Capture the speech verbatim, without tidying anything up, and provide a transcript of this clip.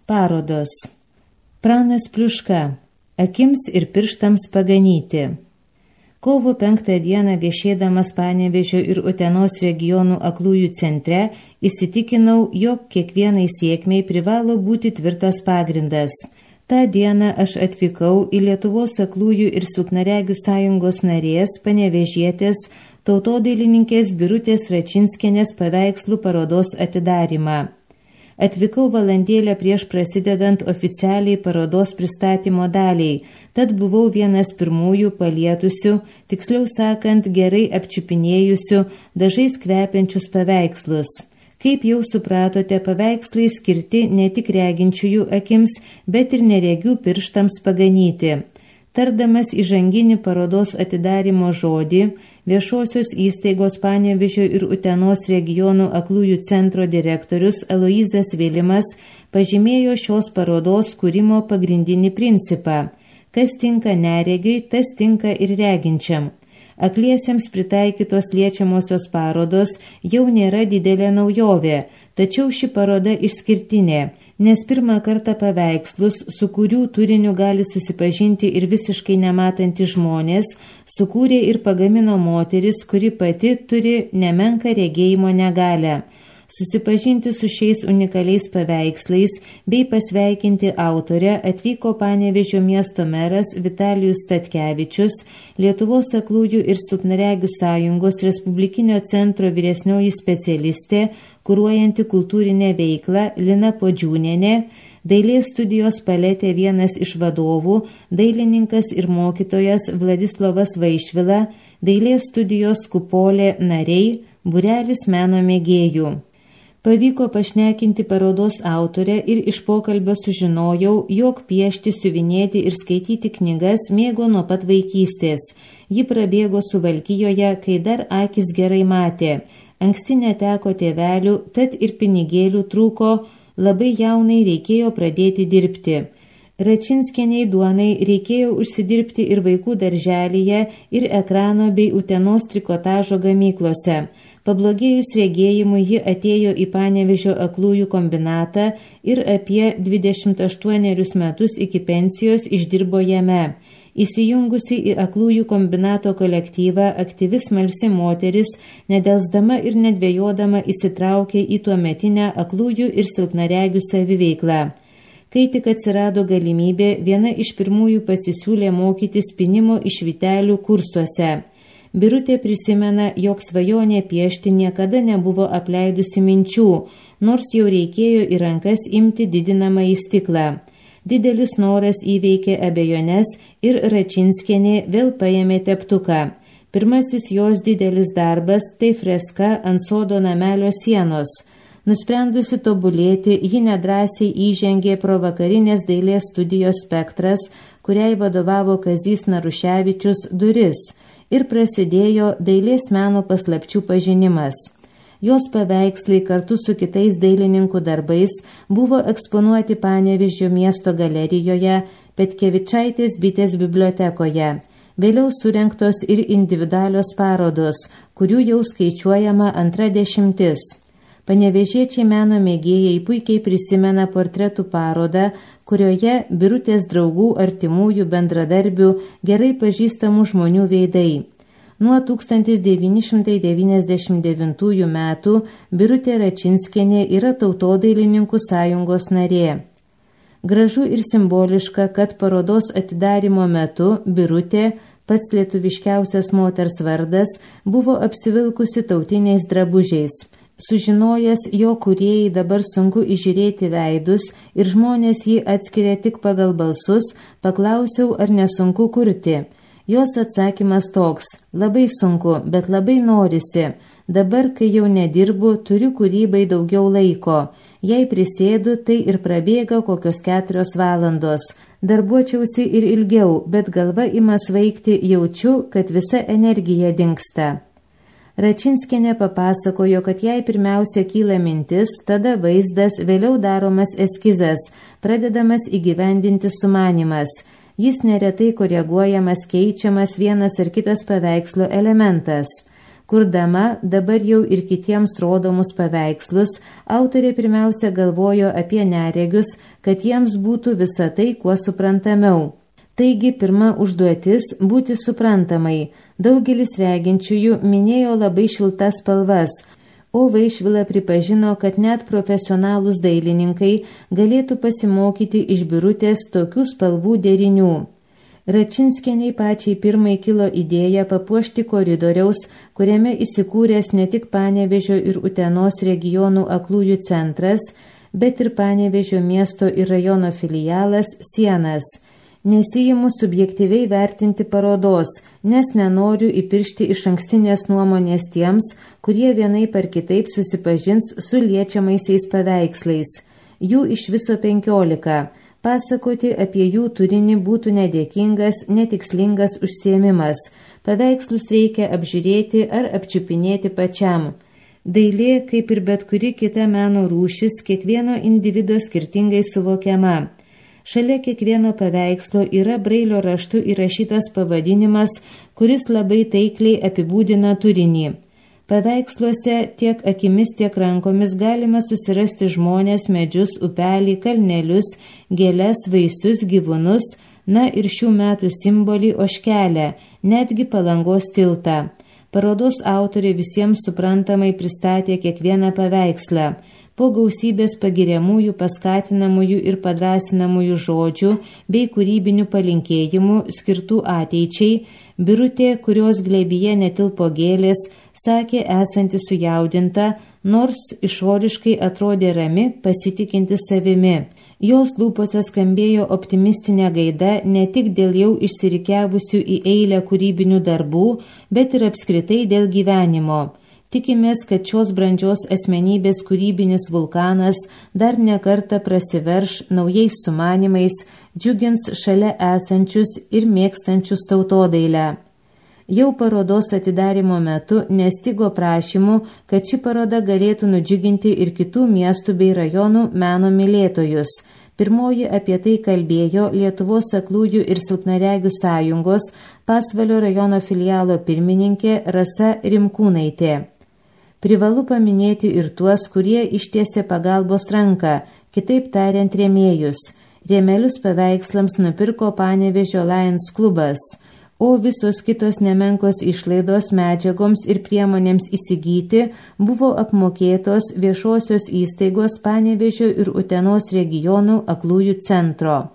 Parodos. Pranas Pliuška. Akims ir pirštams paganyti. Kovo penktą dieną viešėdamas Panevėžio ir Utenos regionų aklųjų centre įsitikinau, jog kiekvienai sėkmei privalo būti tvirtas pagrindas. Ta dieną aš atvykau į Lietuvos aklųjų ir silpnaregių sąjungos narės panevėžietės tautodailininkės Birutės Račinskienės paveikslų parodos atidarymą. Atvykau valandėlę prieš prasidedant oficialiai parodos pristatymo daliai, tad buvau vienas pirmųjų palietusių, tiksliau sakant, gerai apčiupinėjusių, dažais kvepiančius paveikslus. Kaip jau supratote, paveikslai skirti ne tik reginčiųjų akims, bet ir neregių pirštams paganyti. Tardamas įžanginį parodos atidarymo žodį, viešosios įstaigos Panevėžio ir Utenos regionų aklųjų centro direktorius Aloyzas Vilimas pažymėjo šios parodos kūrimo pagrindinį principą. Kas tinka neregiui, tas tinka ir reginčiam. Akliesiems pritaikytos liečiamosios parodos jau nėra didelė naujovė, tačiau ši paroda išskirtinė, nes pirmą kartą paveikslus, su kurių turiniu gali susipažinti ir visiškai nematantys žmonės, sukūrė ir pagamino moteris, kuri pati turi nemenką regėjimo negalią. Susipažinti su šiais unikaliais paveikslais bei pasveikinti autorę atvyko Panevėžio miesto meras Vitalijus Statkevičius, Lietuvos aklųjų ir silpnaregių sąjungos Respublikinio centro vyresnioji specialistė, kuruojanti kultūrinę veiklą Lina Podžiūnienė, dailės studijos Paletė vienas iš vadovų, dailininkas ir mokytojas Vladislovas Vaišvila, dailės studijos Kupolė nariai, būrelis meno mėgėjų. Pavyko pašnekinti parodos autorę ir iš pokalbio sužinojau, jog piešti, siuvinėti ir skaityti knygas mėgo nuo pat vaikystės. Ji prabėgo Suvalkijoje, kai dar akis gerai matė. Anksti neteko tėvelių, tad ir pinigėlių trūko, labai jaunai reikėjo pradėti dirbti. Račinskienei duonai reikėjo užsidirbti ir vaikų darželyje, ir ekrano bei Utenos trikotažo gamyklose. Pablogėjus regėjimui ji atėjo į Panevėžio aklųjų kombinatą ir apie dvidešimt aštuonerius metus iki pensijos išdirbo jame. Įsijungusi į aklųjų kombinato kolektyvą, aktyvi smalsi moteris, nedelsdama ir nedvejodama įsitraukė į tuometinę aklųjų ir silpnaregių saviveiklą. Kai tik atsirado galimybė, viena iš pirmųjų pasisiūlė mokytis pynimo iš vytelių kursuose. Birutė prisimena, jog svajonė piešti niekada nebuvo apleidusi minčių, nors jau reikėjo į rankas imti didinamą į stiklą. Didelis noras įveikė abejones ir Račinskienė vėl paėmė teptuką. Pirmasis jos didelis darbas – tai freska ant sodo namelio sienos. Nusprendusi tobulėti, ji nedrąsiai įžengė pro vakarinės dailės studijos Spektras, kuriai vadovavo Kazys Naruševičius, duris, ir prasidėjo dailės meno paslapčių pažinimas. Jos paveikslai kartu su kitais dailininkų darbais buvo eksponuoti Panevėžio miesto galerijoje, Petkevičaitės bitės bibliotekoje. Vėliau surengtos ir individualios parodos, kurių jau skaičiuojama antra dešimtis. Panevėžiečiai meno mėgėjai puikiai prisimena portretų parodą, kurioje Birutės draugų, artimųjų, bendradarbių, gerai pažįstamų žmonių veidai. Nuo tūkstantis devyni šimtai devyniasdešimt devintųjų metų Birutė Račinskienė yra tautodailininkų sąjungos narė. Gražu ir simboliška, kad parodos atidarymo metu Birutė, pats lietuviškiausias moters vardas, buvo apsivilkusi tautiniais drabužiais. Sužinojęs, jo kūrėjai dabar sunku įžiūrėti veidus ir žmonės jį atskiria tik pagal balsus, paklausiau, ar nesunku kurti. Jos atsakymas toks: labai sunku, bet labai norisi. Dabar, kai jau nedirbu, turiu kūrybai daugiau laiko. Jei prisėdu, tai ir prabėga kokios keturios valandos. Darbuočiausi ir ilgiau, bet galva ima svaigti, jaučiu, kad visa energija dingsta. Račinskienė papasakojo, kad jai pirmiausia kyla mintis, tada vaizdas, vėliau daromas eskizas, pradedamas įgyvendinti sumanymas. Jis neretai koreguojamas, keičiamas vienas ar kitas paveikslo elementas. Kurdama dabar jau ir kitiems rodomus paveikslus, autorė pirmiausia galvojo apie neregius, kad jiems būtų visa tai kuo suprantamiau. Taigi pirma užduotis – būti suprantamai. Daugelis reginčiųjų minėjo labai šiltas spalvas, o Vaišvila pripažino, kad net profesionalūs dailininkai galėtų pasimokyti iš Birutės tokių spalvų derinių. Račinskienei pačiai pirmai kilo idėja papuošti koridoriaus, kuriame įsikūręs ne tik Panevėžio ir Utenos regionų aklųjų centras, bet ir Panevėžio miesto ir rajono filialas sienas. Nesiimu subjektyviai vertinti parodos, nes nenoriu įpiršti iš ankstinės nuomonės tiems, kurie vienaip ar kitaip susipažins su liečiamaisiais paveikslais. Jų iš viso penkiolika. Pasakoti apie jų turinį būtų nedėkingas, netikslingas užsiėmimas. Paveikslus reikia apžiūrėti ar apčiupinėti pačiam. Dailė, kaip ir bet kuri kita meno rūšis, kiekvieno individo skirtingai suvokiama. Šalia kiekvieno paveikslo yra brailio raštu įrašytas pavadinimas, kuris labai taikliai apibūdina turinį. Paveiksluose tiek akimis, tiek rankomis galima susirasti žmonės, medžius, upelį, kalnelius, gėles, vaisius, gyvūnus, na ir šių metų simbolį ožkelę, netgi Palangos tiltą. Parodos autorė visiems suprantamai pristatė kiekvieną paveikslą. Po gausybės pagiriamųjų, paskatinamųjų ir padrasinamųjų žodžių bei kūrybinių palinkėjimų skirtų ateičiai, Birutė, kurios glėbyje netilpo gėlės, sakė esanti sujaudinta, nors išoriškai atrodė rami, pasitikinti savimi. Jos lūpose skambėjo optimistinė gaida ne tik dėl jau išsirikiavusių į eilę kūrybinių darbų, bet ir apskritai dėl gyvenimo. Tikimės, kad šios brandžios asmenybės kūrybinis vulkanas dar nekartą prasiverš naujais sumanimais, džiugins šalia esančius ir mėgstančius tautodailę. Jau parodos atidarymo metu nestigo prašymų, kad ši paroda galėtų nudžiuginti ir kitų miestų bei rajonų meno mylėtojus. Pirmoji apie tai kalbėjo Lietuvos aklųjų ir silpnaregių sąjungos Pasvalio rajono filialo pirmininkė Rasa Rimkūnaitė. Privalu paminėti ir tuos, kurie ištiesė pagalbos ranką, kitaip tariant rėmėjus. Rėmelius paveikslams nupirko Panevėžio Lions klubas, o visos kitos nemenkos išlaidos medžiagoms ir priemonėms įsigyti buvo apmokėtos viešosios įstaigos Panevėžio ir Utenos regionų aklųjų centro.